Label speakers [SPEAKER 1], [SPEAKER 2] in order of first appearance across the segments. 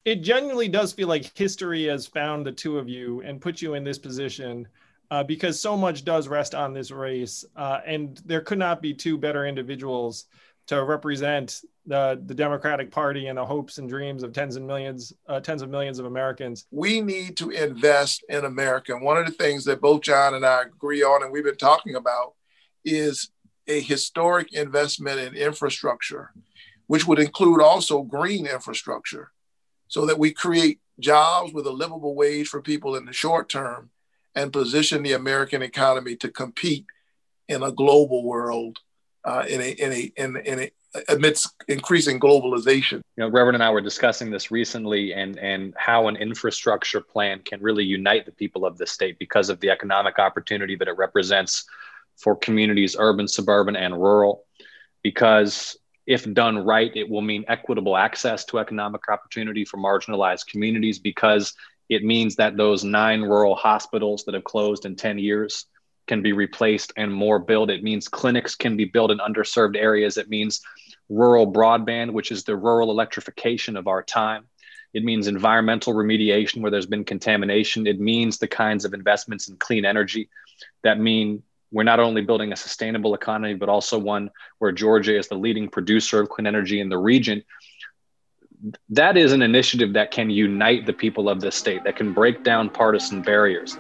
[SPEAKER 1] it genuinely does feel like history has found the two of you and put you in this position, because so much does rest on this race, and there could not be two better individuals to represent the Democratic Party and the hopes and dreams of tens of millions of Americans.
[SPEAKER 2] We need to invest in America. And one of the things that both John and I agree on, and we've been talking about, is a historic investment in infrastructure, which would include also green infrastructure, so that we create jobs with a livable wage for people in the short term and position the American economy to compete in a global world, amidst increasing globalization.
[SPEAKER 3] Reverend and I were discussing this recently, and how an infrastructure plan can really unite the people of the state because of the economic opportunity that it represents for communities, urban, suburban, and rural. Because if done right, it will mean equitable access to economic opportunity for marginalized communities, because it means that those 9 rural hospitals that have closed in 10 years can be replaced and more built. It means clinics can be built in underserved areas. It means rural broadband, which is the rural electrification of our time. It means environmental remediation where there's been contamination. It means the kinds of investments in clean energy that mean we're not only building a sustainable economy, but also one where Georgia is the leading producer of clean energy in the region. That is an initiative that can unite the people of this state, that can break down partisan barriers.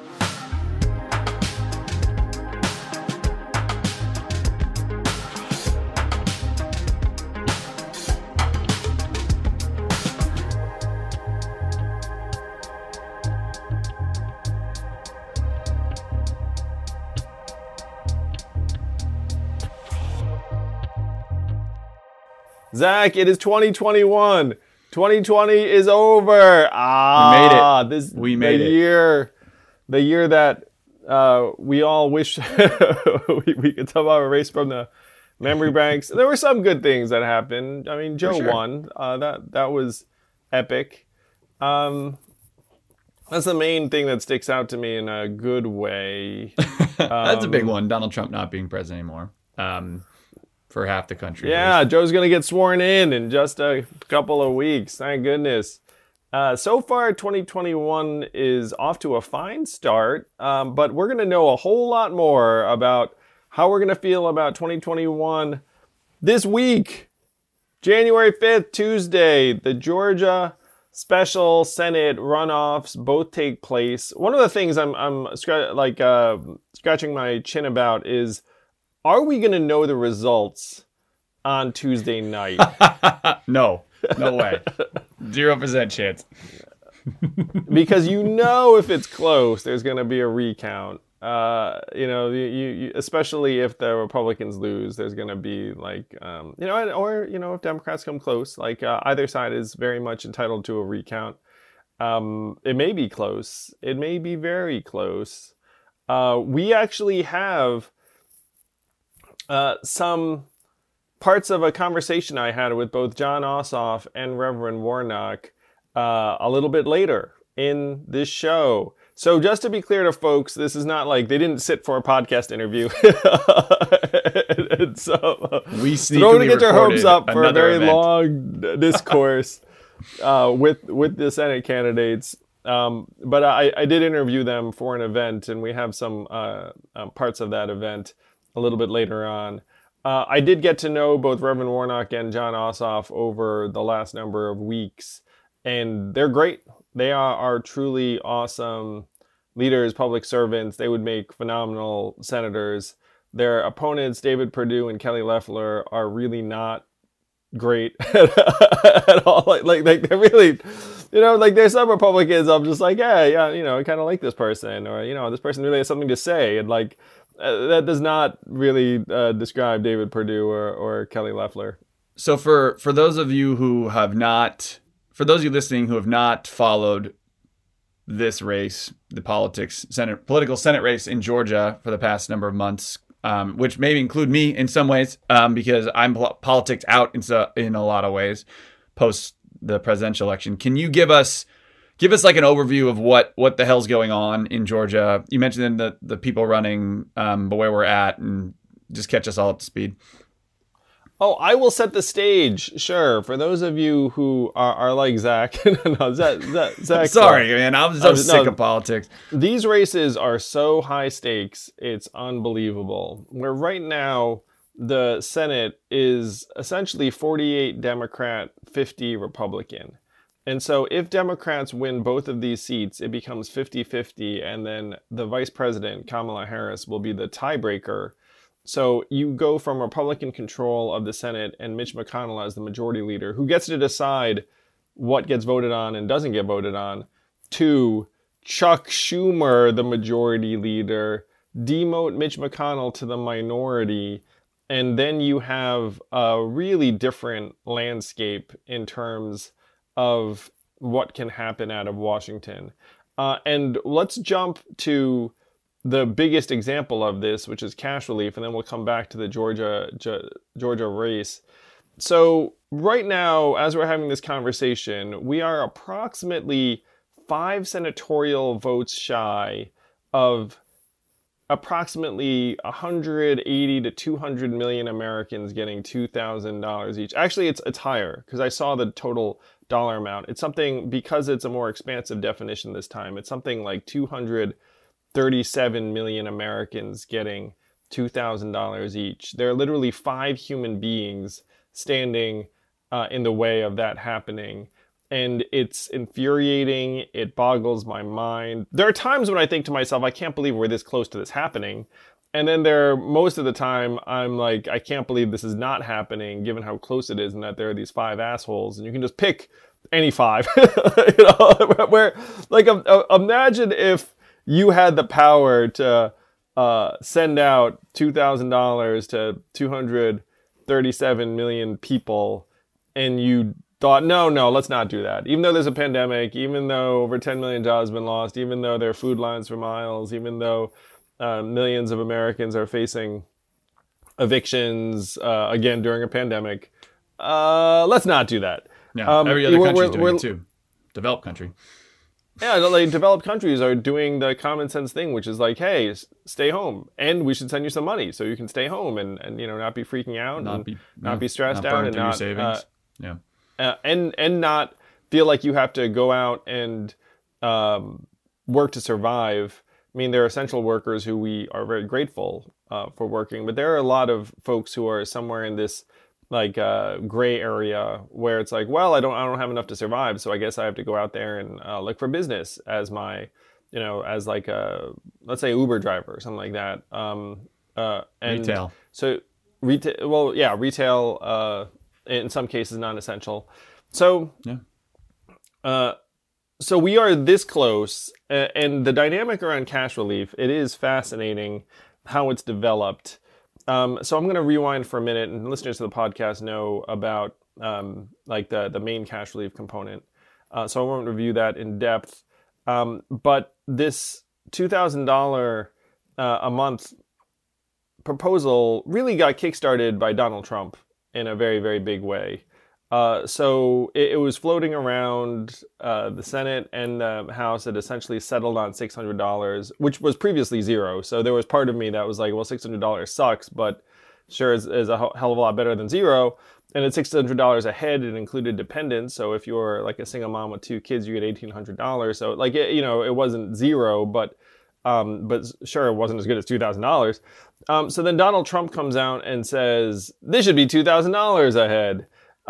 [SPEAKER 4] Zach, it is 2021. 2020 is over.
[SPEAKER 5] We made it.
[SPEAKER 4] The year that we all wish we could somehow erase from the memory banks. There were some good things that happened. I mean, Joe won. That was epic. That's the main thing that sticks out to me in a good way.
[SPEAKER 5] That's a big one. Donald Trump not being president anymore. For half the country.
[SPEAKER 4] Yeah, Joe's going to get sworn in just a couple of weeks. Thank goodness. So far, 2021 is off to a fine start, but we're going to know a whole lot more about how we're going to feel about 2021 this week. January 5th, Tuesday, the Georgia special Senate runoffs both take place. One of the things I'm scratching my chin about is, are we going to know the results on Tuesday night?
[SPEAKER 5] No way. 0% chance.
[SPEAKER 4] Because if it's close, there's going to be a recount. Especially if the Republicans lose, there's going to be if Democrats come close, either side is very much entitled to a recount. It may be close. It may be very close. We actually have some parts of a conversation I had with both Jon Ossoff and Reverend Warnock a little bit later in this show. So just to be clear to folks, this is not like they didn't sit for a podcast interview. And so
[SPEAKER 5] we
[SPEAKER 4] don't get your hopes up for a very long discourse with the Senate candidates. But I did interview them for an event, and we have some parts of that event a little bit later on. I did get to know both Reverend Warnock and Jon Ossoff over the last number of weeks, and they're great. They are truly awesome leaders, public servants. They would make phenomenal senators. Their opponents, David Perdue and Kelly Loeffler, are really not great at all. Like they're really, there's some Republicans I'm just like, I kind of like this person, or, this person really has something to say. And that does not really describe David Perdue or Kelly Loeffler.
[SPEAKER 5] So for those of you listening who have not followed this race, the political Senate race in Georgia for the past number of months, which maybe include me in some ways, because I'm politicked out in a lot of ways post the presidential election. Can you give us like an overview of what the hell's going on in Georgia? You mentioned the people running, but where we're at, and just catch us all up to speed.
[SPEAKER 4] Oh, I will set the stage. Sure. For those of you who are like Zach. No, Zach.
[SPEAKER 5] Sorry, man. I'm so sick of politics.
[SPEAKER 4] These races are so high stakes. It's unbelievable. Where right now, the Senate is essentially 48 Democrat, 50 Republican. And so if Democrats win both of these seats, it becomes 50-50. And then the vice president, Kamala Harris, will be the tiebreaker. So you go from Republican control of the Senate and Mitch McConnell as the majority leader, who gets to decide what gets voted on and doesn't get voted on, to Chuck Schumer, the majority leader, demote Mitch McConnell to the minority. And then you have a really different landscape in terms of what can happen out of Washington. And let's jump to the biggest example of this, which is cash relief, and then we'll come back to the Georgia race. So right now, as we're having this conversation, we are approximately 5 senatorial votes shy of approximately 180 to 200 million Americans getting $2,000 each. Actually, it's higher because I saw the total dollar amount. It's something, because it's a more expansive definition this time, it's something like 237 million Americans getting $2,000 each. There are literally 5 human beings standing in the way of that happening. And it's infuriating. It boggles my mind. There are times when I think to myself, I can't believe we're this close to this happening. And then most of the time, I'm like, I can't believe this is not happening, given how close it is, and that there are these 5 assholes, and you can just pick any 5. Where, like, imagine if you had the power to send out $2,000 to 237 million people, and you thought, no, let's not do that. Even though there's a pandemic, even though over 10 million jobs have been lost, even though there are food lines for miles, even though millions of Americans are facing evictions, again, during a pandemic, let's not do that.
[SPEAKER 5] Yeah, every other country is doing it too. Developed country.
[SPEAKER 4] Yeah, like developed countries are doing the common sense thing, which is like, hey, stay home, and we should send you some money so you can stay home and not be freaking out, not be stressed out, and not
[SPEAKER 5] savings.
[SPEAKER 4] And not feel like you have to go out and work to survive. I mean, there are essential workers who we are very grateful for working, but there are a lot of folks who are somewhere in this like gray area where it's like, well, I don't have enough to survive, so I guess I have to go out there and look for business as my, as like a, let's say, Uber driver or something like that. And
[SPEAKER 5] retail.
[SPEAKER 4] So retail. Well, yeah, retail. In some cases, non-essential. So, yeah. So we are this close, and the dynamic around cash relief, it is fascinating how it's developed. So I'm going to rewind for a minute, and listeners to the podcast know about like the main cash relief component. So I won't review that in depth. But this $2,000 a month proposal really got kickstarted by Donald Trump in a very, very big way. So it was floating around the Senate and the House. It essentially settled on $600, which was previously zero. So there was part of me that was like, well, $600 sucks, but sure is a hell of a lot better than zero. And at $600 a head, it included dependents. So if you're like a single mom with 2 kids, you get $1,800. So like, it wasn't zero, but sure, it wasn't as good as $2,000. So then Donald Trump comes out and says, this should be $2,000 a head.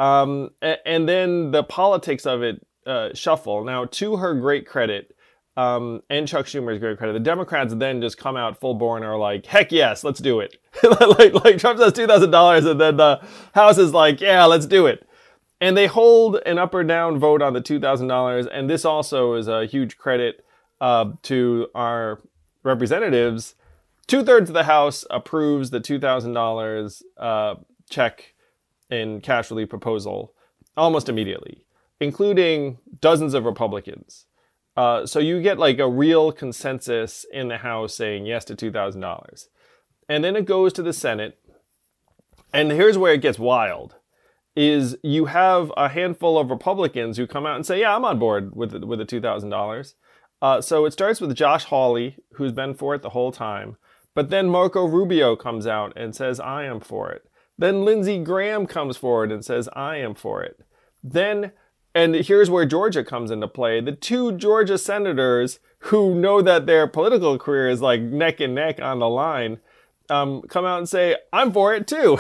[SPEAKER 4] And then the politics of it shuffle. Now, to her great credit, and Chuck Schumer's great credit, the Democrats then just come out full bore and are like, heck yes, let's do it. like Trump says $2,000, and then the House is like, yeah, let's do it. And they hold an up or down vote on the $2,000. And this also is a huge credit to our representatives. 2/3 of the House approves the $2,000 check in cash relief proposal almost immediately, including dozens of Republicans. So you get like a real consensus in the House saying yes to $2,000. And then it goes to the Senate. And here's where it gets wild, is you have a handful of Republicans who come out and say, yeah, I'm on board with the $2,000. So it starts with Josh Hawley, who's been for it the whole time. But then Marco Rubio comes out and says, I am for it. Then Lindsey Graham comes forward and says, I am for it. Then, and here's where Georgia comes into play. The two Georgia senators who know that their political career is like neck and neck on the line, come out and say, I'm for it too.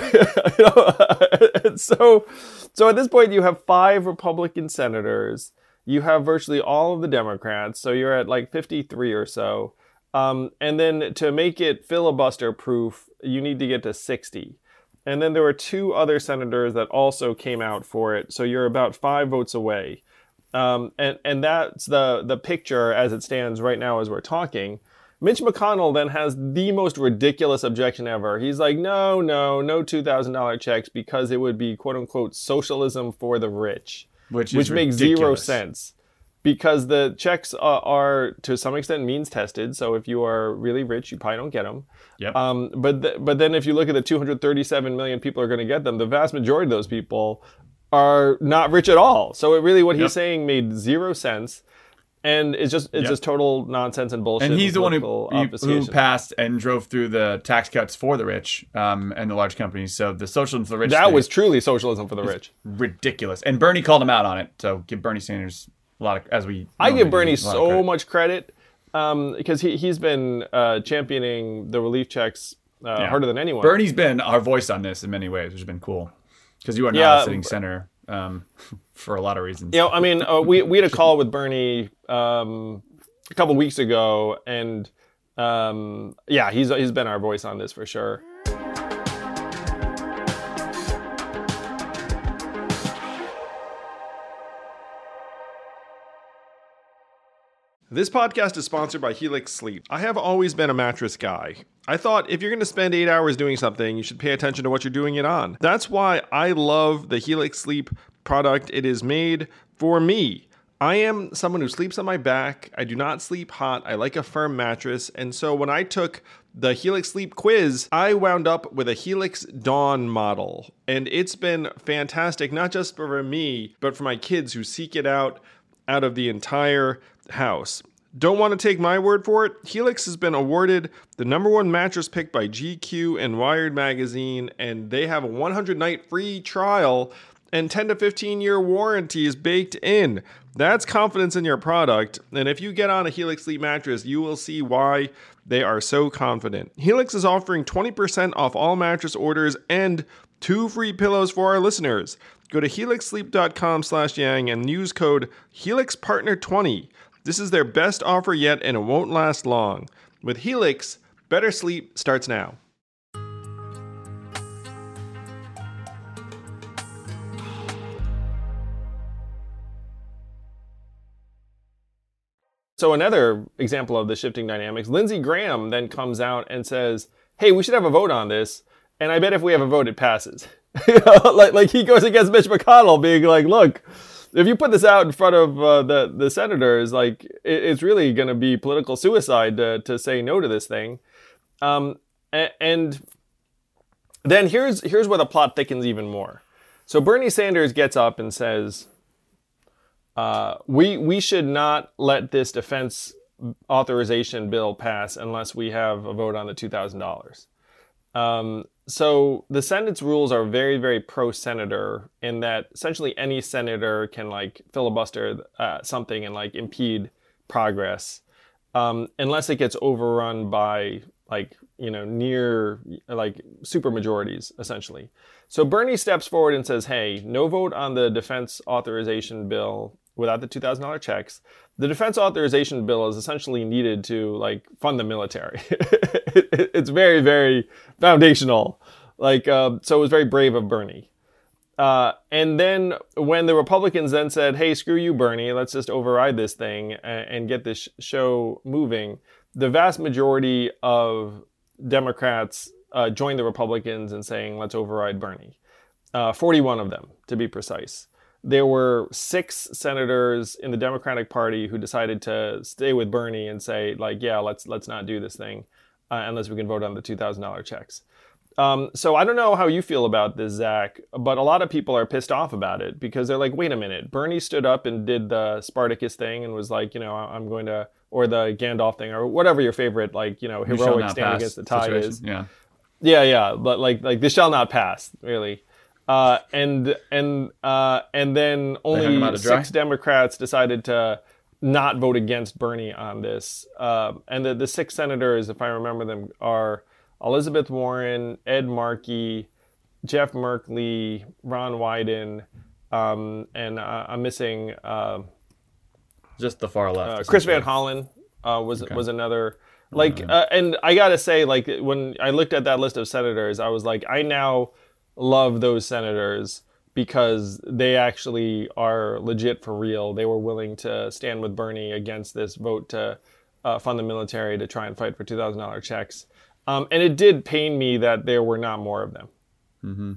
[SPEAKER 4] So at this point, you have 5 Republican senators. You have virtually all of the Democrats. So you're at like 53 or so. And then to make it filibuster proof, you need to get to 60. And then there were 2 other senators that also came out for it. So you're about 5 votes away. And that's the picture as it stands right now as we're talking. Mitch McConnell then has the most ridiculous objection ever. He's like, no $2,000 checks because it would be, quote unquote, socialism for the rich, which makes zero sense. Because the checks are to some extent means tested. So if you are really rich, you probably don't get them.
[SPEAKER 5] Yep.
[SPEAKER 4] But then if you look at the 237 million people are going to get them, the vast majority of those people are not rich at all. So it really, what he's saying made zero sense. And it's just total nonsense and bullshit.
[SPEAKER 5] And he's the one who passed and drove through the tax cuts for the rich and the large companies. So the socialism for the rich.
[SPEAKER 4] That was truly socialism for the rich.
[SPEAKER 5] Ridiculous. And Bernie called him out on it. So give Bernie Sanders a lot of, I
[SPEAKER 4] give Bernie so much credit because he's been championing the relief checks harder than anyone.
[SPEAKER 5] Bernie's been our voice on this in many ways, which has been cool. Because you are not a sitting senator. For a lot of reasons.
[SPEAKER 4] I mean, we had a call with Bernie a couple weeks ago, and he's been our voice on this for sure. This podcast is sponsored by Helix Sleep. I have always been a mattress guy. I thought if you're going to spend 8 hours doing something, you should pay attention to what you're doing it on. That's why I love the Helix Sleep product. It is made for me. I am someone who sleeps on my back. I do not sleep hot. I like a firm mattress. And so when I took the Helix Sleep quiz, I wound up with a Helix Dawn model. And it's been fantastic, not just for me, but for my kids who seek it out of the entire house. Don't want to take my word for it? Helix has been awarded the #1 mattress pick by GQ and Wired magazine, and they have a 100-night free trial and 10 to 15-year warranty is baked in. That's confidence in your product, and if you get on a Helix Sleep mattress, you will see why they are so confident. Helix is offering 20% off all mattress orders and 2 free pillows for our listeners. Go to helixsleep.com/yang and use code HelixPartner20. This is their best offer yet, and it won't last long. With Helix, better sleep starts now. So another example of the shifting dynamics, Lindsey Graham then comes out and says, hey, we should have a vote on this. And I bet if we have a vote, it passes. like he goes against Mitch McConnell being like, look, if you put this out in front of the senators, like it's really going to be political suicide to say no to this thing. And then here's where the plot thickens even more. So Bernie Sanders gets up and says, we should not let this defense authorization bill pass unless we have a vote on the $2,000. So the Senate's rules are very, very pro-senator in that essentially any senator can like filibuster something and like impede progress unless it gets overrun by near super majorities essentially. So Bernie steps forward and says, hey, no vote on the defense authorization bill without the $2,000 checks. The defense authorization bill is essentially needed to fund the military. It's very, very foundational. So it was very brave of Bernie. And then when the Republicans then said, hey, screw you, Bernie, let's just override this thing and get this show moving, the vast majority of Democrats joined the Republicans in saying, let's override Bernie. 41 of them, to be precise. There were 6 senators in the Democratic Party who decided to stay with Bernie and say, let's not do this thing unless we can vote on the $2,000 checks. So I don't know how you feel about this, Zach, but a lot of people are pissed off about it because they're like, wait a minute, Bernie stood up and did the Spartacus thing and was like, I'm going to, or the Gandalf thing, or whatever your favorite, heroic stand against the tide situation is.
[SPEAKER 5] Yeah.
[SPEAKER 4] Yeah, but like this shall not pass, really. And then only 6 Democrats decided to not vote against Bernie on this. And the 6 senators, if I remember them, are Elizabeth Warren, Ed Markey, Jeff Merkley, Ron Wyden, and I'm missing
[SPEAKER 5] just the far left.
[SPEAKER 4] Chris Van Hollen was another. And I gotta say, like, when I looked at that list of senators, I was like, I now love those senators because they actually are legit for real. They were willing to stand with Bernie against this vote to fund the military to try and fight for $2,000 checks. And it did pain me that there were not more of them.
[SPEAKER 5] Mm-hmm.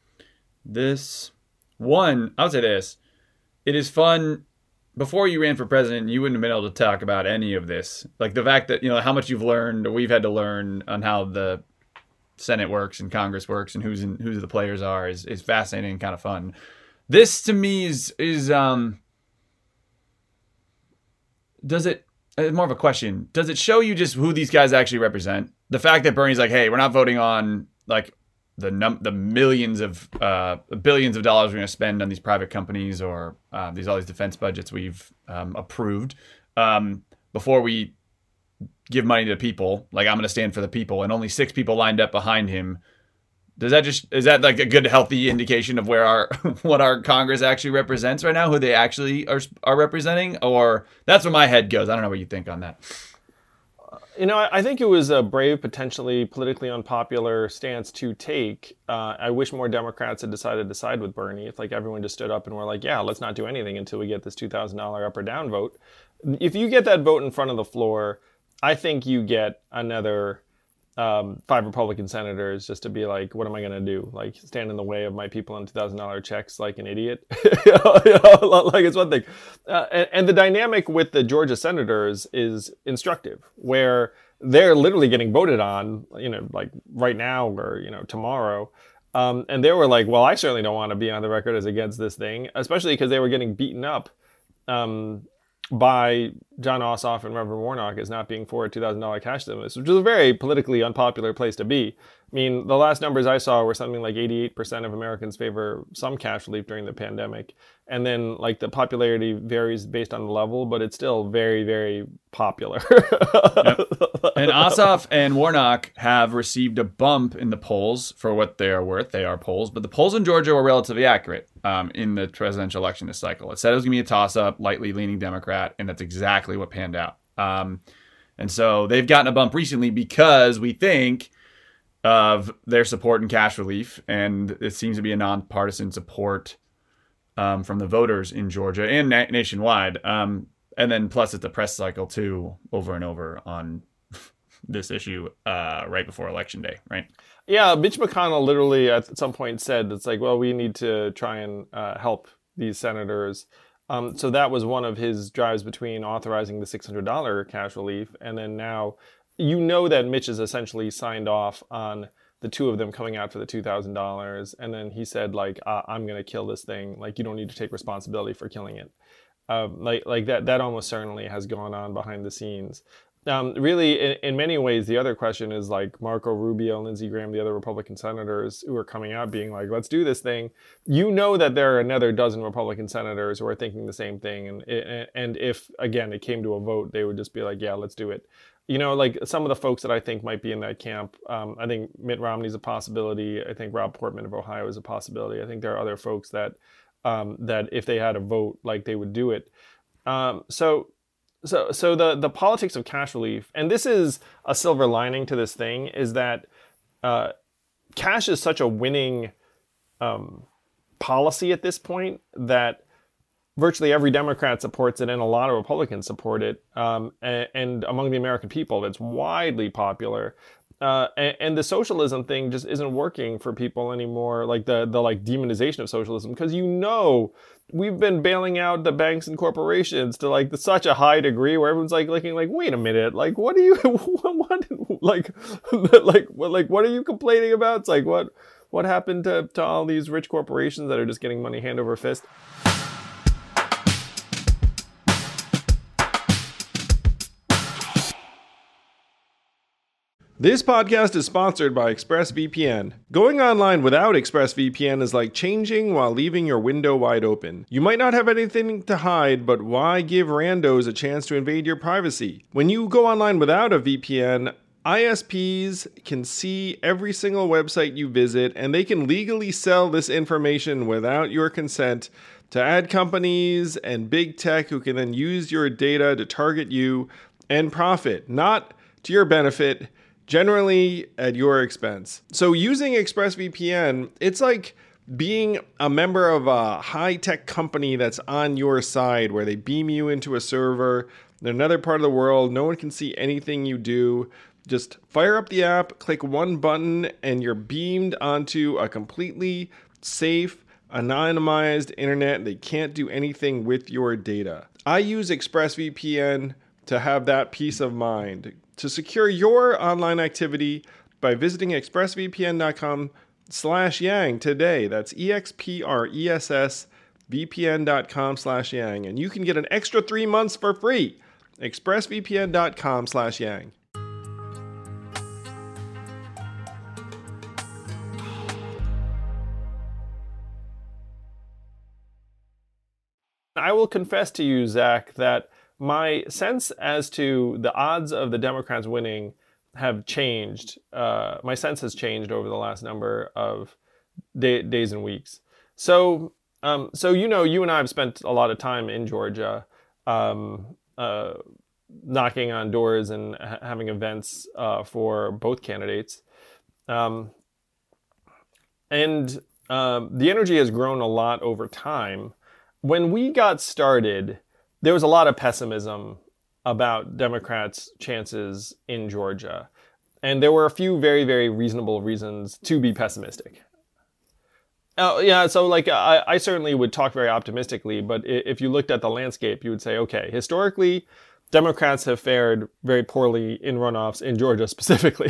[SPEAKER 5] I would say this. It is fun. Before you ran for president, you wouldn't have been able to talk about any of this. Like the fact that, how much you've learned, or we've had to learn on how the Senate works and Congress works and who the players are is fascinating and kind of fun. This to me is does it, more of a question, does it show you just who these guys actually represent? The fact that Bernie's like, hey, we're not voting on like the millions of billions of dollars we're going to spend on these private companies or all these defense budgets we've approved before we give money to people. Like, I'm going to stand for the people, and only 6 people lined up behind him. Is that like a good, healthy indication of where what our Congress actually represents right now, who they actually are representing? Or that's where my head goes. I don't know what you think on that.
[SPEAKER 4] I think it was a brave, potentially politically unpopular stance to take. I wish more Democrats had decided to side with Bernie. If like everyone just stood up and were like, yeah, let's not do anything until we get this $2,000 up or down vote. If you get that vote in front of the floor, I think you get another 5 Republican senators just to be like, what am I going to do? Like, stand in the way of my people on $2,000 checks like an idiot? Like, it's one thing. And the dynamic with the Georgia senators is instructive, where they're literally getting voted on, like right now or, tomorrow. And they were like, well, I certainly don't want to be on the record as against this thing, especially because they were getting beaten up by John Ossoff and Reverend Warnock as not being for a $2,000 cash stimulus, which is a very politically unpopular place to be. I mean, the last numbers I saw were something like 88% of Americans favor some cash relief during the pandemic. And then, like, the popularity varies based on the level, but it's still very, very popular.
[SPEAKER 5] Yep. And Ossoff and Warnock have received a bump in the polls for what they are worth. They are polls, but the polls in Georgia were relatively accurate in the presidential election this cycle. It said it was going to be a toss-up, lightly leaning Democrat, and that's exactly what panned out. And so they've gotten a bump recently because we think of their support in cash relief, and it seems to be a nonpartisan support from the voters in Georgia and nationwide. And then plus it's a press cycle too, over and over on this issue right before Election Day, right?
[SPEAKER 4] Yeah, Mitch McConnell literally at some point said, it's like, well, we need to try and help these senators. So that was one of his drives between authorizing the $600 cash relief. And then now, that Mitch has essentially signed off on the 2 of them coming out for the $2,000. And then he said, like, I'm going to kill this thing. Like, you don't need to take responsibility for killing it. Like that almost certainly has gone on behind the scenes. Really, in many ways, the other question is like Marco Rubio, Lindsey Graham, the other Republican senators who are coming out being like, let's do this thing. That there are another dozen Republican senators who are thinking the same thing. And if, again, it came to a vote, they would just be like, yeah, let's do it. Like some of the folks that I think might be in that camp, I think Mitt Romney's a possibility. I think Rob Portman of Ohio is a possibility. I think there are other folks that if they had a vote, like they would do it. So the politics of cash relief, and this is a silver lining to this thing, is that cash is such a winning policy at this point that virtually every Democrat supports it and a lot of Republicans support it. And among the American people, it's widely popular. And the socialism thing just isn't working for people anymore, like the demonization of socialism, because we've been bailing out the banks and corporations to like such a high degree where everyone's like looking like, wait a minute, like what are you what are you complaining about? It's like what happened to all these rich corporations that are just getting money hand over fist? This podcast is sponsored by ExpressVPN. Going online without ExpressVPN is like changing while leaving your window wide open. You might not have anything to hide, but why give randos a chance to invade your privacy? When you go online without a VPN, ISPs can see every single website you visit, and they can legally sell this information without your consent to ad companies and big tech who can then use your data to target you and profit, not to your benefit, generally at your expense. So using ExpressVPN, it's like being a member of a high-tech company that's on your side, where they beam you into a server in another part of the world. No one can see anything you do. Just fire up the app, click one button, and you're beamed onto a completely safe, anonymized internet. They can't do anything with your data. I use ExpressVPN to have that peace of mind. To secure your online activity by visiting expressvpn.com/yang today. That's expressvpn.com/yang. And you can get an extra 3 months for free. expressvpn.com/yang. I will confess to you, Zach, that my sense as to the odds of the Democrats winning have changed. My sense has changed over the last number of days and weeks. So you know, you and I have spent a lot of time in Georgia, knocking on doors and having events for both candidates. And the energy has grown a lot over time. When we got started, there was a lot of pessimism about Democrats' chances in Georgia. And there were a few very, very reasonable reasons to be pessimistic. So I certainly would talk very optimistically, but if you looked at the landscape, you would say, okay, historically, Democrats have fared very poorly in runoffs in Georgia specifically.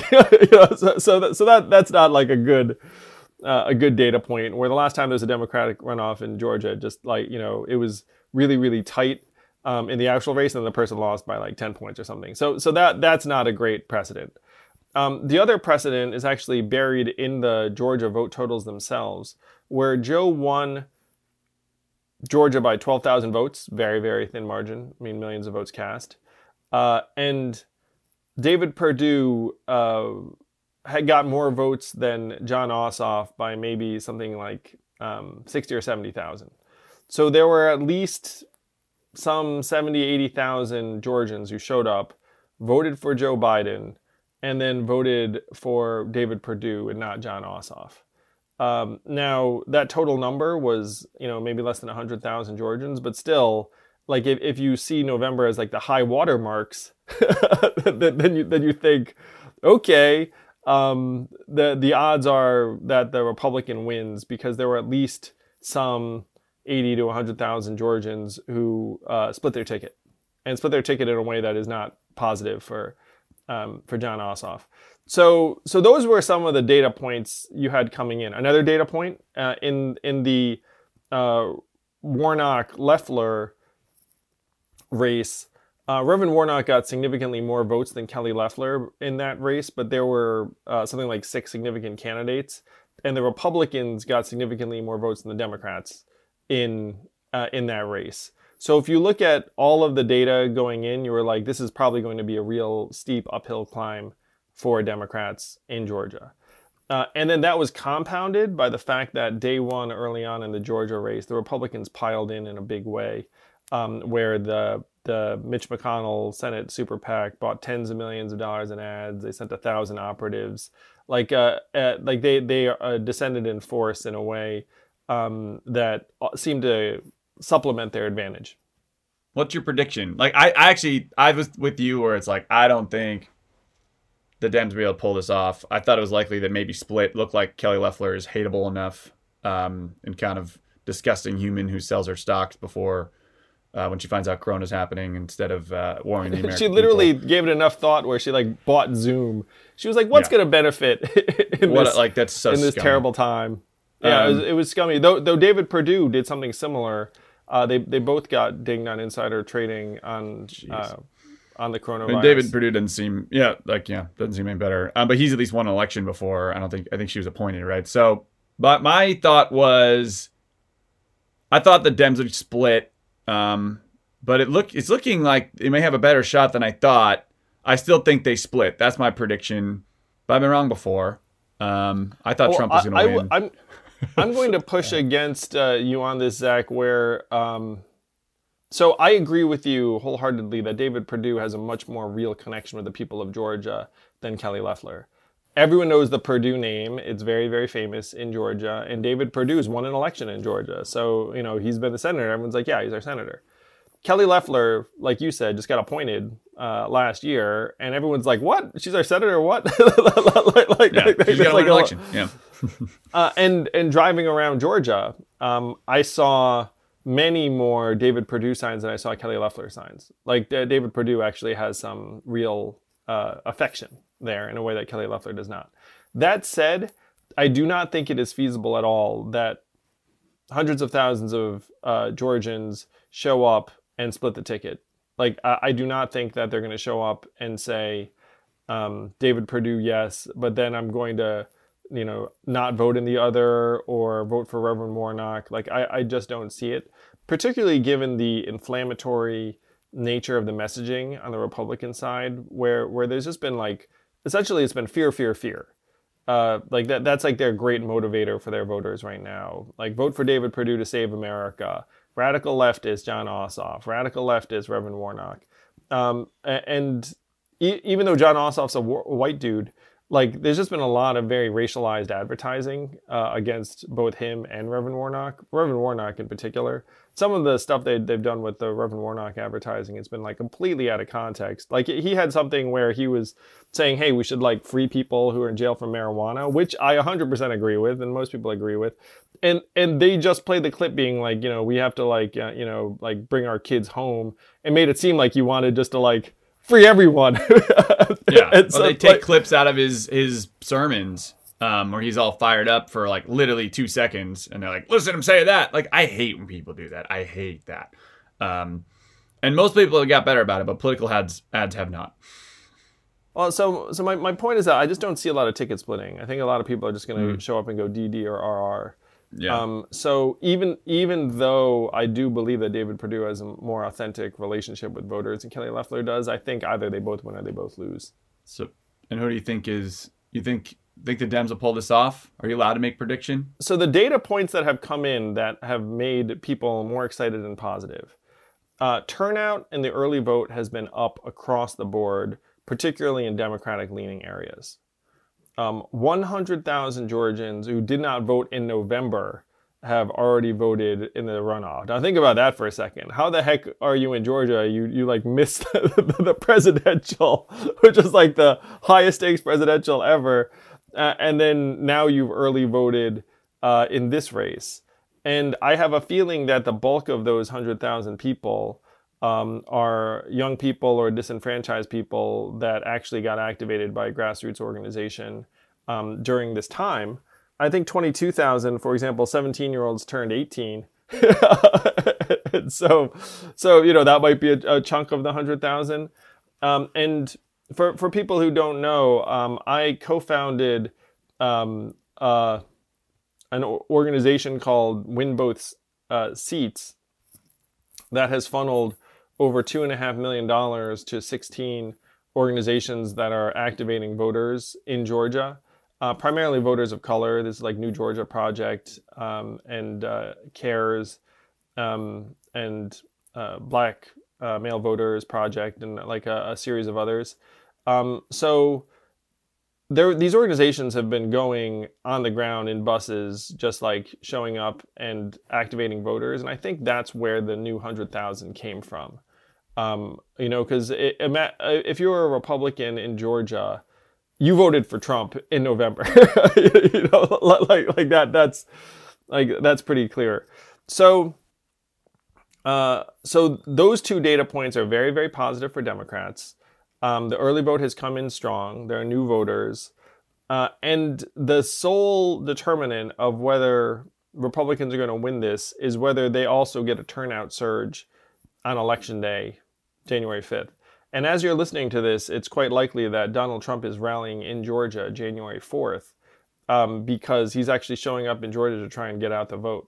[SPEAKER 4] That's not like a good data point. Where the last time there was a Democratic runoff in Georgia, just like, you know, it was really, really tight in the actual race, and the person lost by like 10 points or something. So that's not a great precedent. The other precedent is actually buried in the Georgia vote totals themselves, where Joe won Georgia by 12,000 votes, very, very thin margin. I mean, millions of votes cast. And David Perdue had got more votes than Jon Ossoff by maybe something like 60 or 70,000. So there were at least some 70, 80,000 Georgians who showed up, voted for Joe Biden, and then voted for David Perdue and not Jon Ossoff. Now, that total number was, you know, maybe less than 100,000 Georgians, but still, like if you see November as like the high water marks, then you think, okay, the odds are that the Republican wins, because there were at least some 80 to 100,000 Georgians who split their ticket in a way that is not positive for Jon Ossoff. So those were some of the data points you had coming in. Another data point in the Warnock-Loeffler race, Reverend Warnock got significantly more votes than Kelly Loeffler in that race, but there were something like 6 significant candidates, and the Republicans got significantly more votes than the Democrats in that race. So if you look at all of the data going in, you were like, this is probably going to be a real steep uphill climb for Democrats in Georgia. And then that was compounded by the fact that day one, early on in the Georgia race, the Republicans piled in a big way, where the Mitch McConnell Senate super PAC bought tens of millions of dollars in ads. They sent 1,000 operatives. They descended in force in a way that seemed to supplement their advantage.
[SPEAKER 5] What's your prediction? Like, I was with you where it's like, I don't think the Dems will be able to pull this off. I thought it was likely that maybe split. Looked like Kelly Loeffler is hateable enough and kind of disgusting human who sells her stocks before when she finds out Corona's happening instead of warning the American
[SPEAKER 4] She literally
[SPEAKER 5] people.
[SPEAKER 4] gave it enough thought where she like bought Zoom. She was like, what's going to benefit in this terrible time? Yeah, it was scummy. Though David Perdue did something similar. They both got dinged on insider trading on on the coronavirus.
[SPEAKER 5] I mean, David Perdue doesn't seem any better. But he's at least won an election before. I think she was appointed, right? So, but my thought was, I thought the Dems would split. But it's looking like they may have a better shot than I thought. I still think they split. That's my prediction. But I've been wrong before. I thought Trump was going to win.
[SPEAKER 4] I'm going to push against you on this, Zach, where so I agree with you wholeheartedly that David Perdue has a much more real connection with the people of Georgia than Kelly Loeffler. Everyone knows the Perdue name. It's very, very famous in Georgia. And David Perdue's won an election in Georgia. So, he's been the senator. Everyone's like, yeah, he's our senator. Kelly Loeffler, like you said, just got appointed last year, and everyone's like, "What? She's our senator? What?"
[SPEAKER 5] She's got an election. Yeah.
[SPEAKER 4] And driving around Georgia, I saw many more David Perdue signs than I saw Kelly Loeffler signs. Like David Perdue actually has some real affection there in a way that Kelly Loeffler does not. That said, I do not think it is feasible at all that hundreds of thousands of Georgians show up and split the ticket. Like, I do not think that they're going to show up and say, David Perdue, yes, but then I'm going to, not vote in the other or vote for Reverend Warnock. Like, I just don't see it, particularly given the inflammatory nature of the messaging on the Republican side, where there's just been essentially it's been fear, fear, fear. Like that's like their great motivator for their voters right now. Like, vote for David Perdue to save America. Radical leftist Jon Ossoff. Radical leftist Reverend Warnock. And even though Jon Ossoff's a white dude, there's just been a lot of very racialized advertising against both him and Reverend Warnock. Reverend Warnock in particular. Some of the stuff they've done with the Reverend Warnock advertising, it's been completely out of context. He had something where he was saying, hey, we should free people who are in jail for marijuana, which I 100% agree with, and most people agree with. And they just played the clip being we have to bring our kids home, and made it seem like you wanted just to free everyone.
[SPEAKER 5] Yeah. So they take clips out of his sermons where he's all fired up for literally 2 seconds, and they're like, listen, I'm saying that. I hate when people do that. I hate that. And most people have got better about it, but political ads have not.
[SPEAKER 4] Well, so my point is that I just don't see a lot of ticket splitting. I think a lot of people are just going to show up and go DD or RR.
[SPEAKER 5] Yeah.
[SPEAKER 4] So even though I do believe that David Perdue has a more authentic relationship with voters than Kelly Loeffler does, I think either they both win or they both lose.
[SPEAKER 5] So, and who do you think you think the Dems will pull this off? Are you allowed to make prediction?
[SPEAKER 4] So the data points that have come in that have made people more excited and positive. Turnout in the early vote has been up across the board, particularly in Democratic-leaning areas. 100,000 Georgians who did not vote in November have already voted in the runoff. Now think about that for a second. How the heck are you in Georgia? You missed the presidential, which is the highest stakes presidential ever. And then now you've early voted in this race. And I have a feeling that the bulk of those 100,000 people are young people or disenfranchised people that actually got activated by a grassroots organization during this time. I think 22,000, for example, 17-year-olds turned 18. so that might be a chunk of the 100,000. And for people who don't know, I co-founded an organization called Win Both Seats that has funneled over $2.5 million to 16 organizations that are activating voters in Georgia, primarily voters of color. This is New Georgia Project and CARES and Black Male Voters Project and a series of others. So these organizations have been going on the ground in buses, just showing up and activating voters. And I think that's where the new 100,000 came from. Because if you're a Republican in Georgia, you voted for Trump in November. That's pretty clear. So those two data points are very, very positive for Democrats. The early vote has come in strong. There are new voters. And the sole determinant of whether Republicans are going to win this is whether they also get a turnout surge on Election Day, January 5th. And as you're listening to this, it's quite likely that Donald Trump is rallying in Georgia January 4th because he's actually showing up in Georgia to try and get out the vote.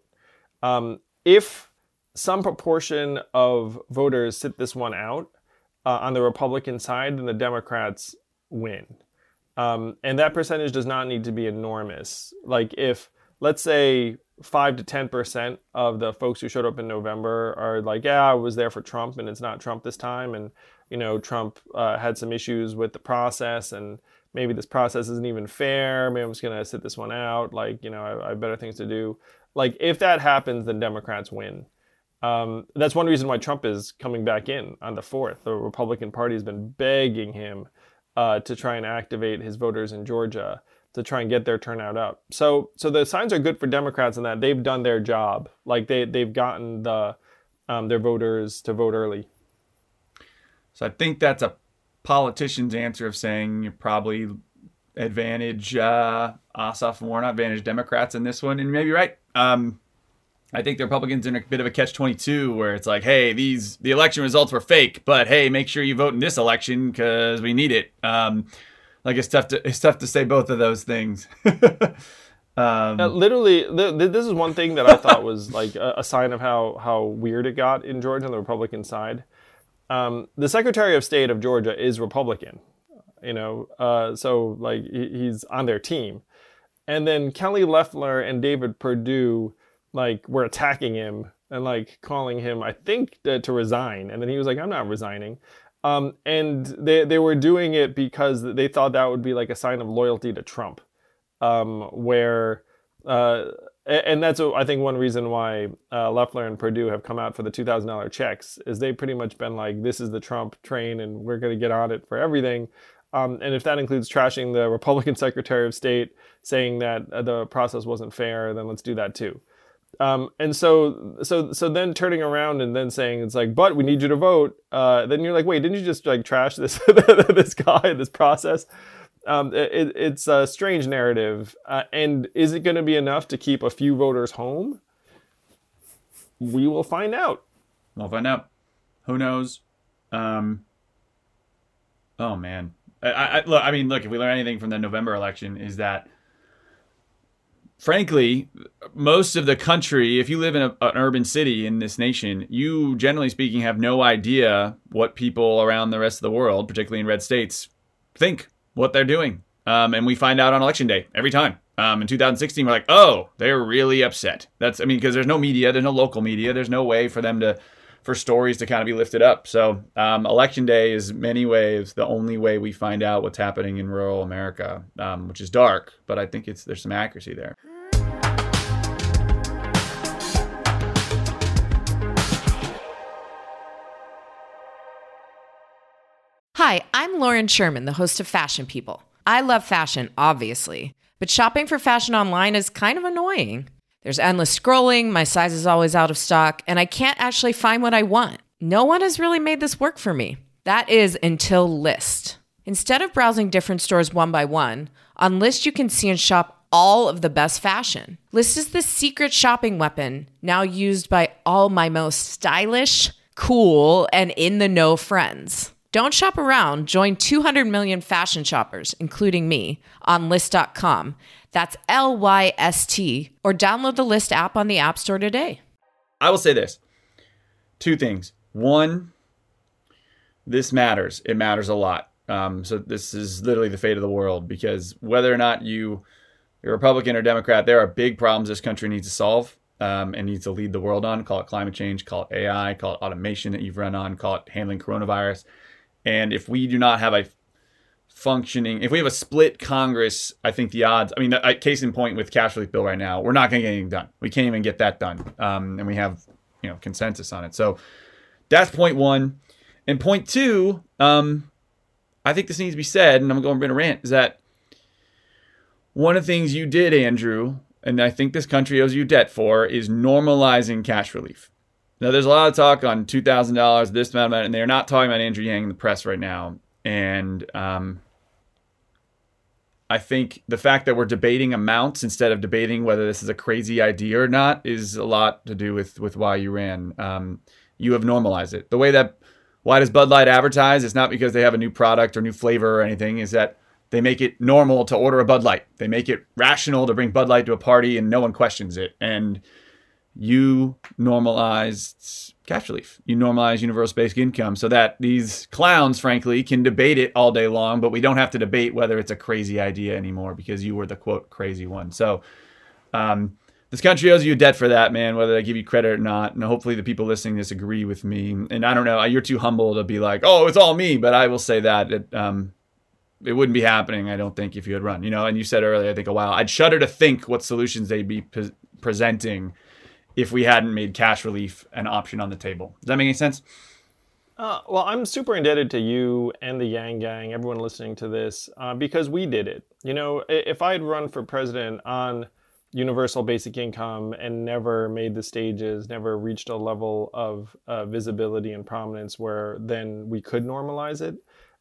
[SPEAKER 4] If some proportion of voters sit this one out on the Republican side, then the Democrats win. And that percentage does not need to be enormous. Like if, let's say, 5 to 10% of the folks who showed up in November are like, yeah, I was there for Trump and it's not Trump this time. And, you know, Trump had some issues with the process and maybe this process isn't even fair. Maybe I'm just going to sit this one out. Like, you know, I have better things to do. Like if that happens, then Democrats win. That's one reason why Trump is coming back in on the 4th. The Republican Party has been begging him to try and activate his voters in Georgia to try and get their turnout up. So the signs are good for Democrats in that they've done their job. Like they've gotten their voters to vote early.
[SPEAKER 5] So I think that's a politician's answer of saying you probably advantage Ossoff and Warnock, advantage Democrats in this one. And maybe you're right. I think the Republicans are in a bit of a catch-22 where it's like, hey, the election results were fake, but hey, make sure you vote in this election because we need it. Like it's tough to say both of those things.
[SPEAKER 4] Literally, this is one thing that I thought was like a sign of how weird it got in Georgia on the Republican side. The Secretary of State of Georgia is Republican, you know, so like he's on their team. And then Kelly Loeffler and David Perdue like were attacking him and like calling him, I think, to resign. And then he was like, I'm not resigning. And they were doing it because they thought that would be like a sign of loyalty to Trump, and that's, I think, one reason why Loeffler and Perdue have come out for the $2,000 checks is they've pretty much been like, this is the Trump train and we're going to get on it for everything. And if that includes trashing the Republican Secretary of State, saying that the process wasn't fair, then let's do that too. And so then turning around and then saying it's like, but we need you to vote. Then you're like, wait, didn't you just like trash this this guy, this process? It's a strange narrative. And is it going to be enough to keep a few voters home? We will find out.
[SPEAKER 5] We'll find out. Who knows? Oh man. Look, if we learn anything from the November election is that, frankly, most of the country, if you live in an urban city in this nation, you, generally speaking, have no idea what people around the rest of the world, particularly in red states, think, what they're doing. And we find out on election day every time. In 2016, we're like, oh, they're really upset. Because there's no media, there's no local media, there's no way for them for stories to kind of be lifted up. So election day is many ways the only way we find out what's happening in rural America, which is dark, but I think there's some accuracy there.
[SPEAKER 6] Hi, I'm Lauren Sherman, the host of Fashion People. I love fashion, obviously, but shopping for fashion online is kind of annoying. There's endless scrolling, my size is always out of stock, and I can't actually find what I want. No one has really made this work for me. That is until Lyst. Instead of browsing different stores one by one, on Lyst you can see and shop all of the best fashion. Lyst is the secret shopping weapon now used by all my most stylish, cool, and in-the-know friends. Don't shop around. Join 200 million fashion shoppers, including me, on Lyst.com. That's LYST. Or download the Lyst app on the App Store today.
[SPEAKER 5] I will say this. 2 things. 1, this matters. It matters a lot. So this is literally the fate of the world, because whether or not you're Republican or Democrat, there are big problems this country needs to solve and needs to lead the world on. Call it climate change, call it AI, call it automation that you've run on, call it handling coronavirus. And if we do not have if we have a split Congress, I think the odds, case in point with cash relief bill right now, we're not going to get anything done. We can't even get that done. And we have, consensus on it. So that's point 1. And point 2, I think this needs to be said, and I'm going to rant, is that one of the things you did, Andrew, and I think this country owes you debt for, is normalizing cash relief. Now, there's a lot of talk on $2,000, this amount, and they're not talking about Andrew Yang in the press right now. And I think the fact that we're debating amounts instead of debating whether this is a crazy idea or not is a lot to do with why you ran. You have normalized it. The way that Why does Bud Light advertise? It's not because they have a new product or new flavor or anything. Is that they make it normal to order a Bud Light. They make it rational to bring Bud Light to a party and no one questions it. And you normalized cash relief. You normalize universal basic income so that these clowns, frankly, can debate it all day long, but we don't have to debate whether it's a crazy idea anymore because you were the, quote, crazy one. So this country owes you a debt for that, man, whether I give you credit or not. And hopefully the people listening to this agree with me. And I don't know, you're too humble to be like, oh, it's all me. But I will say that it wouldn't be happening, I don't think, if you had run. And you said earlier, I think a while, I'd shudder to think what solutions they'd be presenting if we hadn't made cash relief an option on the table. Does that make any sense?
[SPEAKER 4] Well, I'm super indebted to you and the Yang Gang, everyone listening to this, because we did it. If I had run for president on universal basic income and never made the stages, never reached a level of visibility and prominence where then we could normalize it,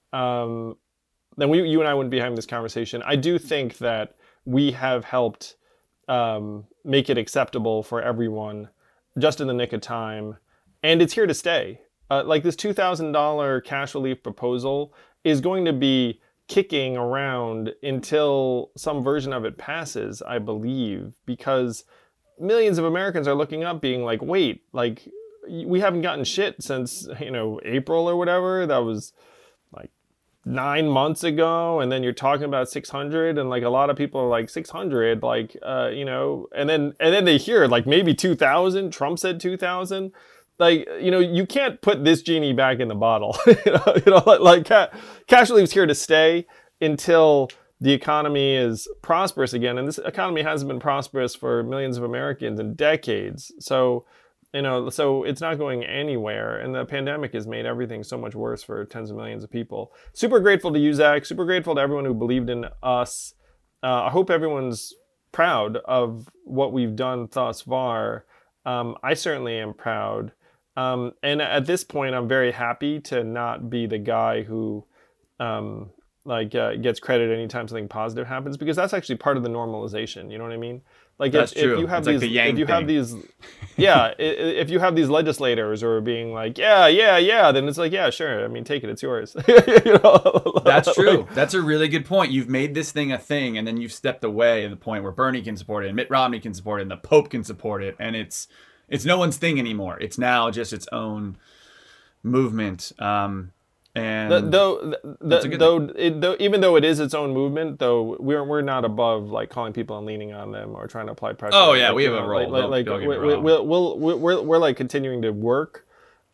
[SPEAKER 4] then you and I wouldn't be having this conversation. I do think that we have helped make it acceptable for everyone just in the nick of time. And it's here to stay. Like this $2,000 cash relief proposal is going to be kicking around until some version of it passes, I believe, because millions of Americans are looking up being like, wait, like we haven't gotten shit since, April or whatever. That was like 9 months ago, and then you're talking about 600, and like a lot of people are like 600, like and then they hear like maybe 2,000. Trump said 2,000. Like you can't put this genie back in the bottle. Like cash relief's here to stay until the economy is prosperous again, and this economy hasn't been prosperous for millions of Americans in decades. So it's not going anywhere. And the pandemic has made everything so much worse for tens of millions of people. Super grateful to you, Zach. Super grateful to everyone who believed in us. I hope everyone's proud of what we've done thus far. I certainly am proud. And at this point, I'm very happy to not be the guy who gets credit anytime something positive happens, because that's actually part of the normalization. You know what I mean? Like if you have these, if you have these legislators who are being like, yeah, then it's like, yeah, sure. I mean, take it, it's yours.
[SPEAKER 5] That's true. That's a really good point. You've made this thing a thing, and then you've stepped away at the point where Bernie can support it, and Mitt Romney can support it, and the Pope can support it, and it's no one's thing anymore. It's now just its own movement. And
[SPEAKER 4] even though it is its own movement, though we're not above like calling people and leaning on them or trying to apply pressure.
[SPEAKER 5] Oh yeah, we have a role.
[SPEAKER 4] We're like continuing to work,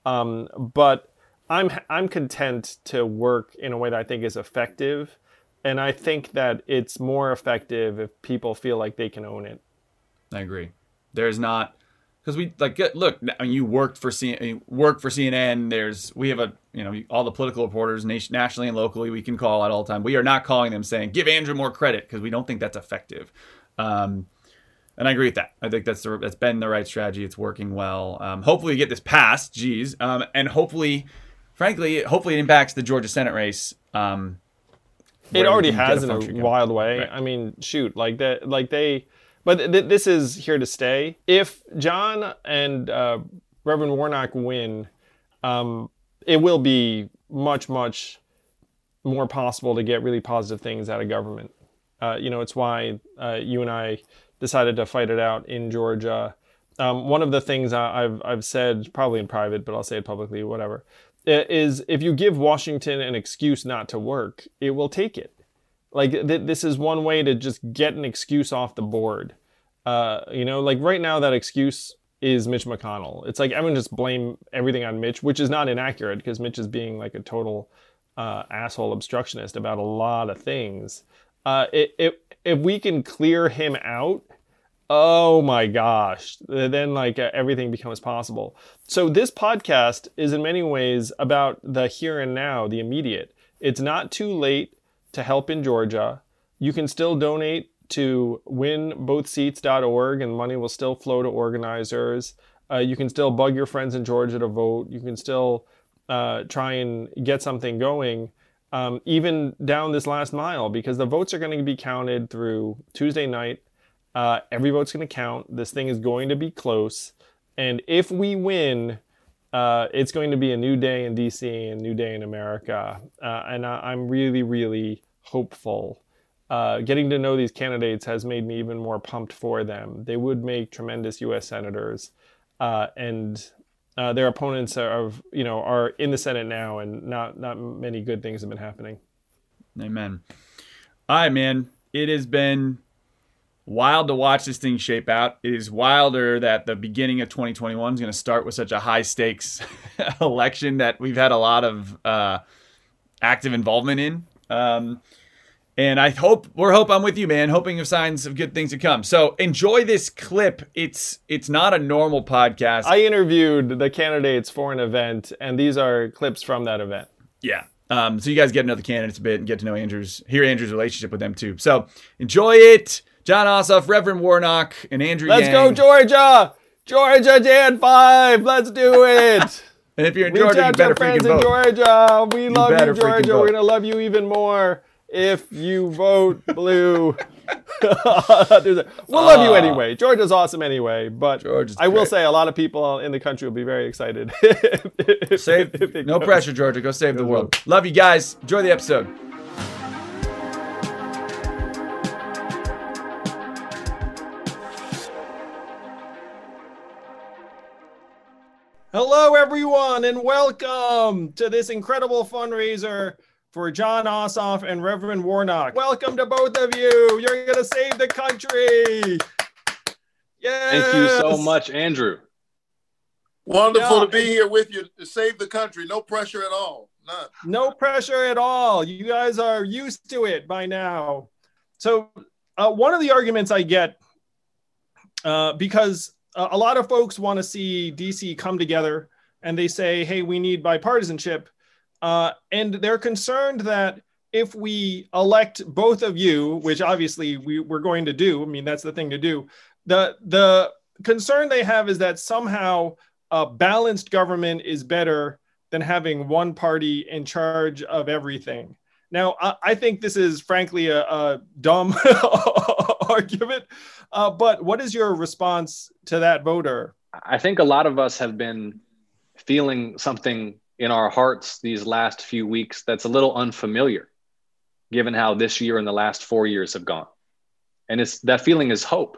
[SPEAKER 4] but I'm content to work in a way that I think is effective, and I think that it's more effective if people feel like they can own it.
[SPEAKER 5] I agree. There's not. Because we look. I mean, you work for CNN. We have all the political reporters nationally and locally we can call at all time. We are not calling them saying give Andrew more credit, because we don't think that's effective. And I agree with that. I think that's been the right strategy. It's working well. Hopefully we get this passed. And hopefully it impacts the Georgia Senate race.
[SPEAKER 4] It already has in a wild way. Right. I mean, shoot, But this is here to stay. If John and Reverend Warnock win, it will be much, much more possible to get really positive things out of government. It's why you and I decided to fight it out in Georgia. One of the things I've said, probably in private, but I'll say it publicly, whatever, is if you give Washington an excuse not to work, it will take it. Like this is one way to just get an excuse off the board. Like right now that excuse is Mitch McConnell. It's like everyone just blame everything on Mitch, which is not inaccurate because Mitch is being like a total asshole obstructionist about a lot of things. If we can clear him out, oh my gosh, then everything becomes possible. So this podcast is in many ways about the here and now, the immediate. It's not too late to help in Georgia. You can still donate to winbothseats.org and money will still flow to organizers. You can still bug your friends in Georgia to vote. You can still try and get something going, even down this last mile, because the votes are going to be counted through Tuesday night. Every vote's going to count. This thing is going to be close. And if we win, it's going to be a new day in DC and a new day in America. And I'm really, really hopeful. Getting to know these candidates has made me even more pumped for them. They would make tremendous U.S. senators, and their opponents are in the Senate now, and not many good things have been happening.
[SPEAKER 5] Amen. All right, man. It has been wild to watch this thing shape out. It is wilder that the beginning of 2021 is going to start with such a high stakes election that we've had a lot of active involvement in. And I'm with you, man, hoping of signs of good things to come. So enjoy this clip. It's not a normal podcast.
[SPEAKER 4] I interviewed the candidates for an event, and these are clips from that event.
[SPEAKER 5] Yeah. So you guys get to know the candidates a bit and get to know Andrew's relationship with them too. So enjoy it. Jon Ossoff, Reverend Warnock, and Andrew Yang.
[SPEAKER 4] Let's go, Georgia! Georgia Jan 5! Let's do it!
[SPEAKER 5] And if you're in Georgia, you better freaking vote.
[SPEAKER 4] In Georgia. We love you, Georgia. We're going to love you even more if you vote blue. We'll love you anyway. Georgia's awesome anyway, but I will say a lot of people in the country will be very excited.
[SPEAKER 5] No pressure, Georgia. Go save the world. Love you guys. Enjoy the episode.
[SPEAKER 1] Hello, everyone, and welcome to this incredible fundraiser for Jon Ossoff and Reverend Warnock. Welcome to both of you. You're going to save the country. Yes.
[SPEAKER 3] Thank you so much, Andrew.
[SPEAKER 2] Wonderful to be here with you to save the country. No pressure at all. None.
[SPEAKER 1] No pressure at all. You guys are used to it by now. So one of the arguments I get, because a lot of folks want to see DC come together, and they say, hey, we need bipartisanship. And they're concerned that if we elect both of you, which obviously we're going to do, I mean, that's the thing to do. The concern they have is that somehow a balanced government is better than having one party in charge of everything. Now, I think this is frankly a dumb argument, but what is your response to that voter?
[SPEAKER 3] I think a lot of us have been feeling something in our hearts these last few weeks that's a little unfamiliar, given how this year and the last 4 years have gone. And that feeling is hope.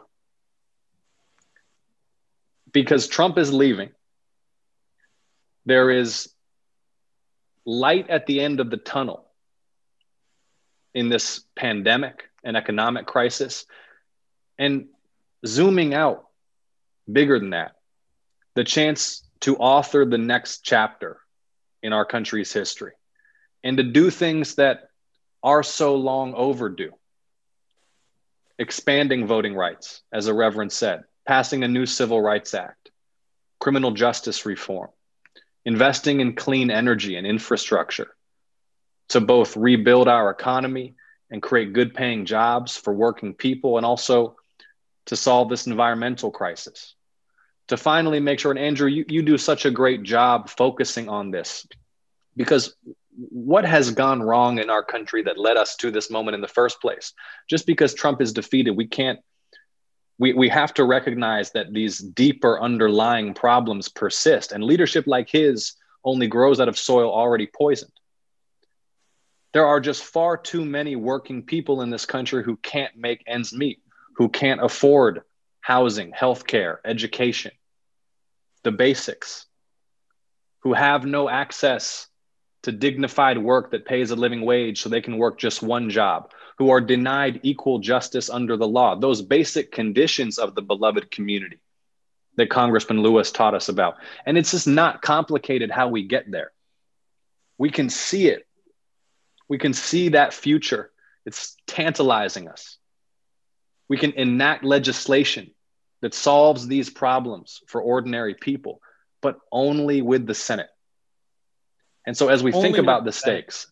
[SPEAKER 3] Because Trump is leaving, there is light at the end of the tunnel in this pandemic and economic crisis. And zooming out bigger than that, the chance to author the next chapter in our country's history and to do things that are so long overdue. Expanding voting rights, as a reverend said, passing a new Civil Rights Act, criminal justice reform, investing in clean energy and infrastructure to both rebuild our economy and create good paying jobs for working people, and also to solve this environmental crisis. To finally make sure, and Andrew, you do such a great job focusing on this, because what has gone wrong in our country that led us to this moment in the first place? Just because Trump is defeated, we have to recognize that these deeper underlying problems persist, and leadership like his only grows out of soil already poisoned. There are just far too many working people in this country who can't make ends meet, who can't afford housing, healthcare, education, the basics, who have no access to dignified work that pays a living wage so they can work just one job, who are denied equal justice under the law, those basic conditions of the beloved community that Congressman Lewis taught us about. And it's just not complicated how we get there. We can see it. We can see that future. It's tantalizing us. We can enact legislation that solves these problems for ordinary people, but only with the Senate. And so as we think about the stakes,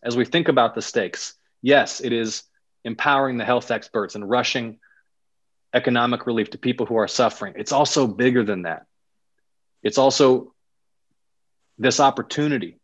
[SPEAKER 3] yes, it is empowering the health experts and rushing economic relief to people who are suffering. It's also bigger than that. It's also this opportunity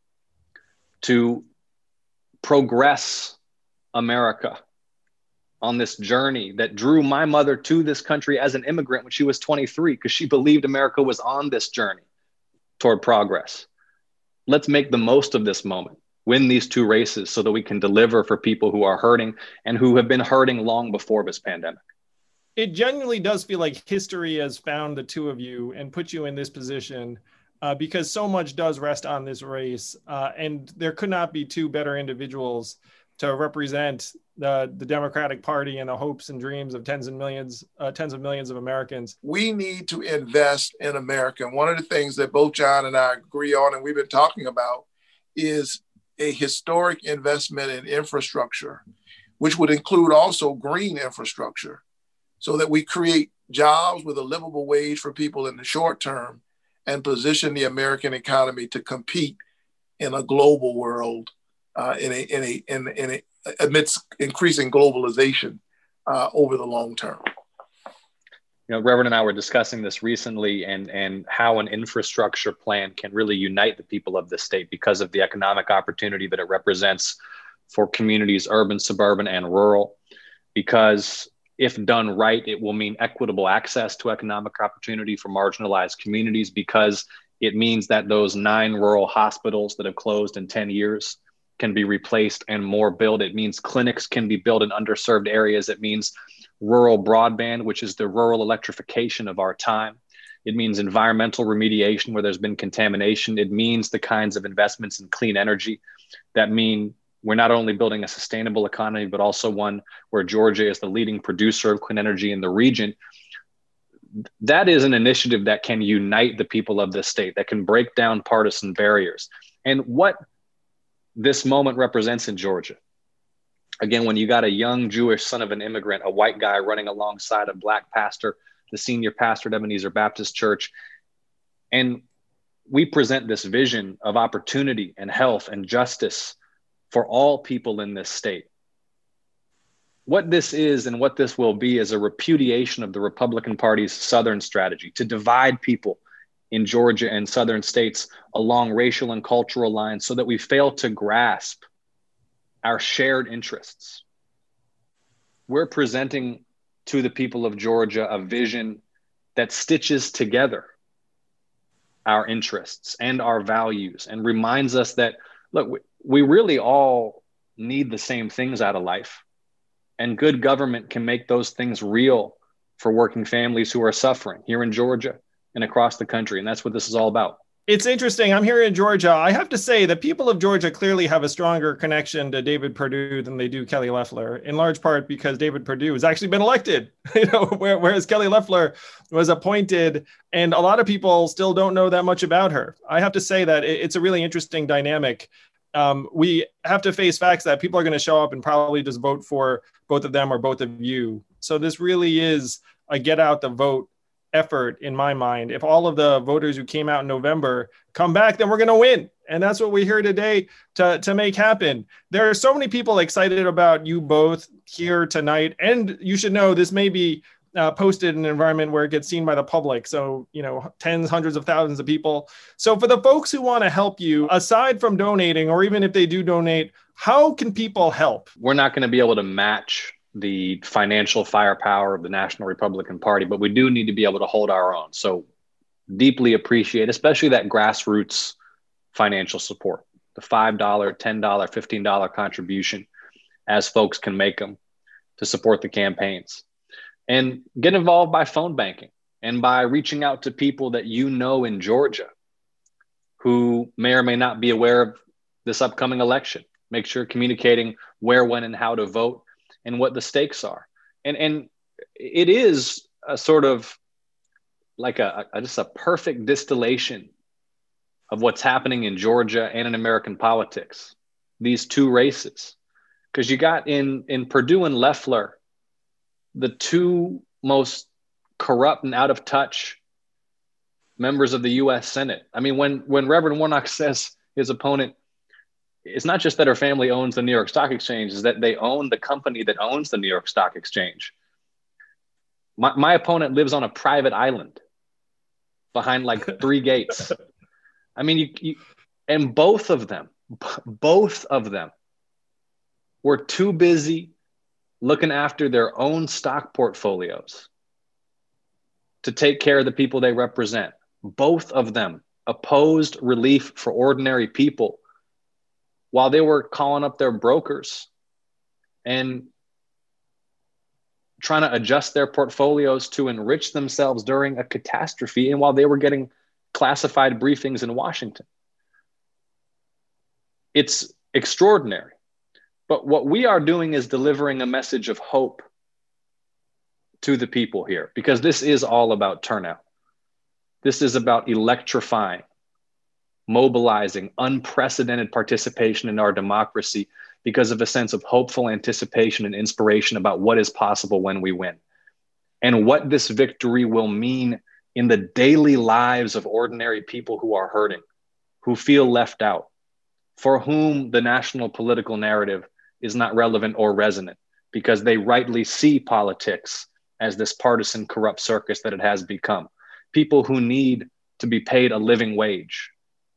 [SPEAKER 3] to progress America on this journey that drew my mother to this country as an immigrant when she was 23, because she believed America was on this journey. toward progress. Let's make the most of this moment, win these two races so that we can deliver for people who are hurting and who have been hurting long before this pandemic.
[SPEAKER 1] It genuinely does feel like history has found the two of you and put you in this position because so much does rest on this race. And there could not be two better individuals to represent the Democratic Party and the hopes and dreams of tens of millions of Americans.
[SPEAKER 2] We need to invest in America. And one of the things that both John and I agree on, and we've been talking about, is a historic investment in infrastructure, which would include also green infrastructure, so that we create jobs with a livable wage for people in the short term and position the American economy to compete in a global world amidst increasing globalization over the long term.
[SPEAKER 3] You know, Reverend and I were discussing this recently and how an infrastructure plan can really unite the people of the state because of the economic opportunity that it represents for communities, urban, suburban, and rural. Because if done right, it will mean equitable access to economic opportunity for marginalized communities, because it means that those 9 rural hospitals that have closed in 10 years can be replaced and more built. It means clinics can be built in underserved areas. It means rural broadband, which is the rural electrification of our time. It means environmental remediation where there's been contamination. It means the kinds of investments in clean energy that mean we're not only building a sustainable economy, but also one where Georgia is the leading producer of clean energy in the region. That is an initiative that can unite the people of this state, that can break down partisan barriers. And what this moment represents in Georgia, again, when you got a young Jewish son of an immigrant, a white guy running alongside a black pastor, the senior pastor at Ebenezer Baptist Church, and we present this vision of opportunity and health and justice for all people in this state. What this is and what this will be is a repudiation of the Republican Party's Southern strategy to divide people in Georgia and Southern states along racial and cultural lines so that we fail to grasp our shared interests. We're presenting to the people of Georgia a vision that stitches together our interests and our values and reminds us that, look, we really all need the same things out of life, and good government can make those things real for working families who are suffering here in Georgia and across the country. And that's what this is all about.
[SPEAKER 1] It's interesting. I'm here in Georgia. I have to say that people of Georgia clearly have a stronger connection to David Perdue than they do Kelly Loeffler, in large part because David Perdue has actually been elected, whereas Kelly Loeffler was appointed, and a lot of people still don't know that much about her. I have to say that it's a really interesting dynamic. We have to face facts that people are going to show up and probably just vote for both of them or both of you. So this really is a get out the vote effort in my mind. If all of the voters who came out in November come back, then we're going to win. And that's what we're here today to make happen. There are so many people excited about you both here tonight. And you should know this may be posted in an environment where it gets seen by the public. So, tens, hundreds of thousands of people. So for the folks who want to help you, aside from donating, or even if they do donate, how can people help?
[SPEAKER 3] We're not going to be able to match the financial firepower of the National Republican Party, but we do need to be able to hold our own. So deeply appreciate, especially that grassroots financial support, the $5, $10, $15 contribution as folks can make them to support the campaigns. And get involved by phone banking and by reaching out to people that you know in Georgia who may or may not be aware of this upcoming election. Make sure communicating where, when, and how to vote and what the stakes are. And it is a sort of like just a perfect distillation of what's happening in Georgia and in American politics, these two races. Because you got in Perdue and Loeffler, the two most corrupt and out of touch members of the U.S. Senate. I mean, when Reverend Warnock says his opponent, it's not just that her family owns the New York Stock Exchange, it's that they own the company that owns the New York Stock Exchange. My opponent lives on a private island behind like 3 gates. I mean, and both of them were too busy looking after their own stock portfolios to take care of the people they represent. Both of them opposed relief for ordinary people while they were calling up their brokers and trying to adjust their portfolios to enrich themselves during a catastrophe, and while they were getting classified briefings in Washington. It's extraordinary. But what we are doing is delivering a message of hope to the people here, because this is all about turnout. This is about electrifying, mobilizing unprecedented participation in our democracy because of a sense of hopeful anticipation and inspiration about what is possible when we win, and what this victory will mean in the daily lives of ordinary people who are hurting, who feel left out, for whom the national political narrative is not relevant or resonant, because they rightly see politics as this partisan, corrupt circus that it has become. People who need to be paid a living wage.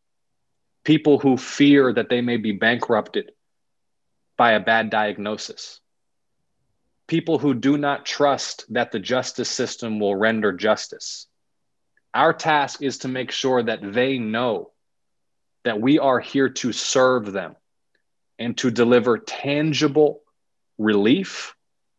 [SPEAKER 3] People who fear that they may be bankrupted by a bad diagnosis. People who do not trust that the justice system will render justice. Our task is to make sure that they know that we are here to serve them and to deliver tangible relief,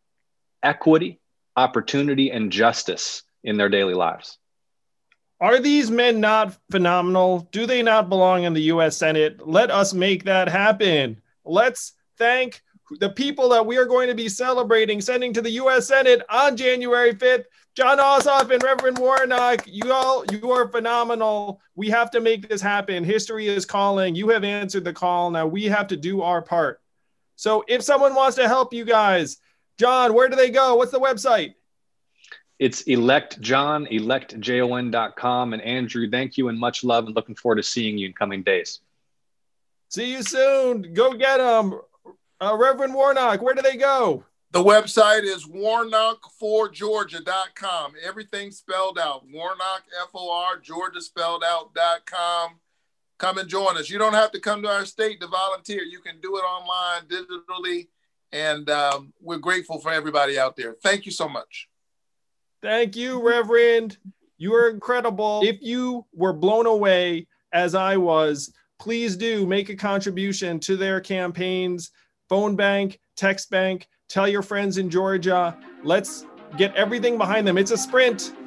[SPEAKER 3] equity, opportunity, and justice in their daily lives.
[SPEAKER 1] Are these men not phenomenal? Do they not belong in the U.S. Senate? Let us make that happen. Let's thank the people that we are going to be celebrating, sending to the U.S. Senate on January 5th. Jon Ossoff and Reverend Warnock, you are phenomenal. We have to make this happen. History is calling. You have answered the call. Now we have to do our part. So if someone wants to help you guys, John, where do they go? What's the website?
[SPEAKER 3] It's electjon, electjon.com. And Andrew, thank you and much love, and looking forward to seeing you in coming days.
[SPEAKER 1] See you soon. Go get them. Reverend Warnock, where do they go?
[SPEAKER 2] The website is warnock4georgia.com. Everything spelled out. Warnock, F-O-R, Georgia spelled out.com. Come and join us. You don't have to come to our state to volunteer. You can do it online, digitally, and we're grateful for everybody out there. Thank you so much.
[SPEAKER 1] Thank you, Reverend. You are incredible. If you were blown away, as I was, please do make a contribution to their campaigns. Phone bank, text bank, tell your friends in Georgia. Let's get everything behind them. It's a sprint.